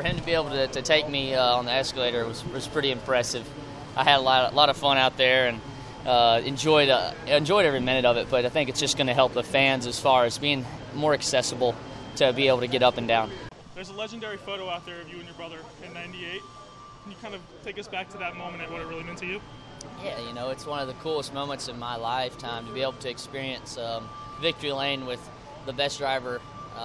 him to be able to take me on the escalator was pretty impressive. I had a lot of fun out there and enjoyed every minute of it, but I think it's just going to help the fans as far as being more accessible to be able to get up and down. There's a legendary photo out there of you and your brother in '98. Can you kind of take us back to that moment and what it really meant to you? Yeah, it's one of the coolest moments in my lifetime to be able to experience victory lane with the best driver,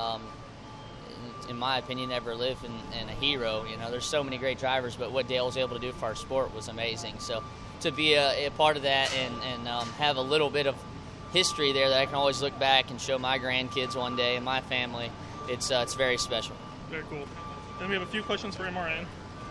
in my opinion, ever lived and a hero. There's so many great drivers, but what Dale was able to do for our sport was amazing. So to be a part of that and have a little bit of history there that I can always look back and show my grandkids one day and my family, it's very special. Very cool. And we have a few questions for MRN.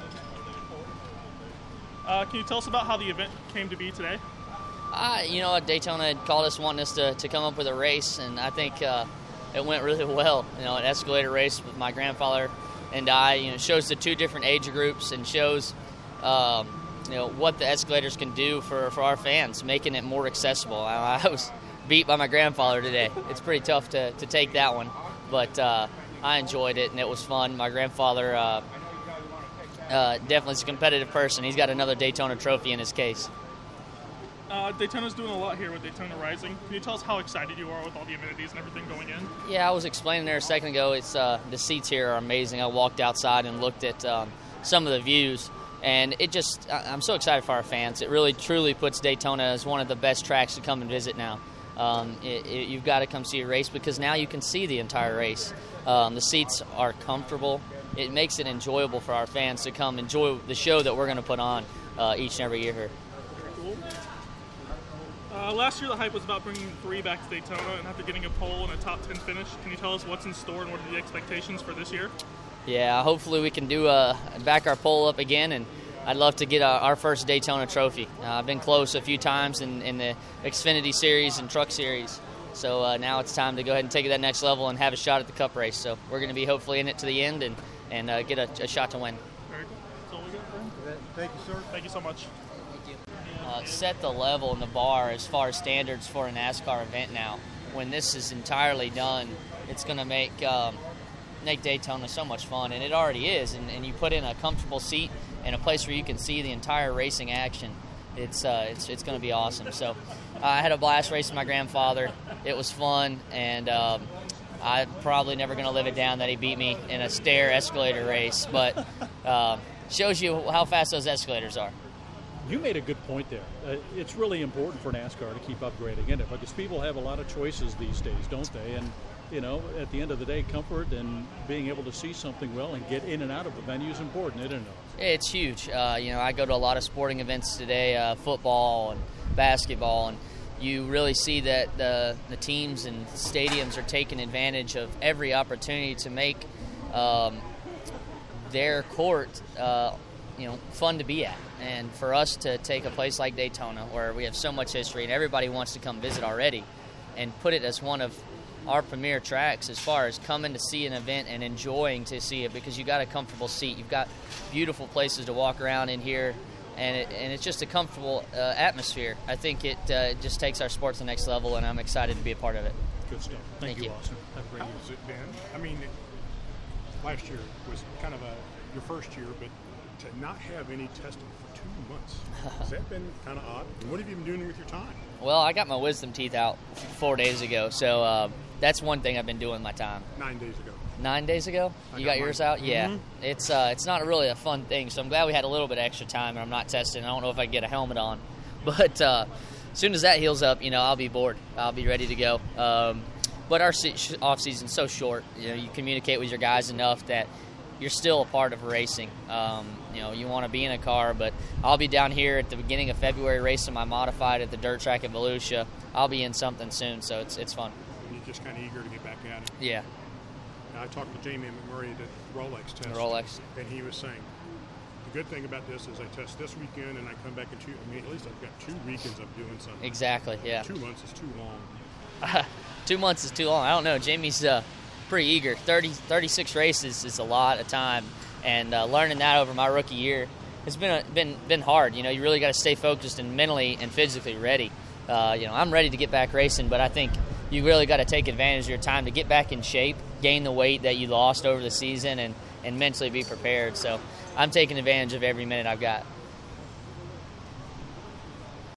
Can you tell us about how the event came to be today? Daytona had called us wanting us to come up with a race, and I think it went really well. An escalator race with my grandfather and I. Shows the two different age groups and shows what the escalators can do for our fans, making it more accessible. I was beat by my grandfather today. It's pretty tough to take that one, but I enjoyed it and it was fun. My grandfather definitely is a competitive person. He's got another Daytona trophy in his case. Daytona's doing a lot here with Daytona Rising. Can you tell us how excited you are with all the amenities and everything going in? Yeah, I was explaining there a second ago. It's the seats here are amazing. I walked outside and looked at some of the views, and I'm so excited for our fans. It really, truly puts Daytona as one of the best tracks to come and visit now. You've got to come see a race because now you can see the entire race. The seats are comfortable. It makes it enjoyable for our fans to come enjoy the show that we're going to put on each and every year here. Cool. Last year the hype was about bringing 3 back to Daytona, and after getting a pole and a top 10 finish, can you tell us what's in store and what are the expectations for this year? Yeah, hopefully we can do back our pole up again, and I'd love to get our first Daytona trophy. I've been close a few times in the Xfinity Series and Truck Series, so now it's time to go ahead and take it to that next level and have a shot at the Cup race. So we're going to be hopefully in it to the end and get a shot to win. Very cool. That's all we got for him. Thank you, sir. Thank you so much. Set the level and the bar as far as standards for a NASCAR event now. When this is entirely done, it's going to make Daytona so much fun, and it already is. And you put in a comfortable seat and a place where you can see the entire racing action. It's going to be awesome. So I had a blast racing my grandfather. It was fun, and I'm probably never going to live it down that he beat me in a stair escalator race, but shows you how fast those escalators are. You made a good point there. It's really important for NASCAR to keep upgrading in it because people have a lot of choices these days, don't they? And, at the end of the day, comfort and being able to see something well and get in and out of the venue is important, isn't it? It's huge. I go to a lot of sporting events today, football and basketball, and you really see that the teams and stadiums are taking advantage of every opportunity to make their court fun to be at. And for us to take a place like Daytona, where we have so much history and everybody wants to come visit already, and put it as one of our premier tracks as far as coming to see an event and enjoying to see it, because you got a comfortable seat, you've got beautiful places to walk around in here, and it's just a comfortable atmosphere. I think it just takes our sport to the next level, and I'm excited to be a part of it. Good stuff. Thank you, Austin. How has it been? I mean, last year was kind of your first year, but to not have any testing for 2 months, has that been kind of odd? And what have you been doing with your time? Well, I got my wisdom teeth out 4 days ago, so that's one thing I've been doing with my time. 9 days ago. 9 days ago? You got yours out? Yeah. Mm-hmm. It's not really a fun thing, so I'm glad we had a little bit of extra time, and I'm not testing. I don't know if I can get a helmet on. But as soon as that heals up, I'll be bored. I'll be ready to go. But our off-season's so short. You communicate with your guys enough that you're still a part of racing. You want to be in a car, but I'll be down here at the beginning of February racing my modified at the dirt track at Volusia. I'll be in something soon, so it's fun. You're just kind of eager to get back at it. Yeah. Now, I talked to Jamie McMurray at the Rolex test. The Rolex. And he was saying, the good thing about this is I test this weekend and I come back in at least I've got 2 weekends of doing something. Exactly, yeah. 2 months is too long. 2 months is too long. I don't know. Jamie's pretty eager. 36 races is a lot of time, and learning that over my rookie year has been hard. You really got to stay focused and mentally and physically ready. I'm ready to get back racing, but I think you really got to take advantage of your time to get back in shape, gain the weight that you lost over the season, and mentally be prepared. So I'm taking advantage of every minute I've got.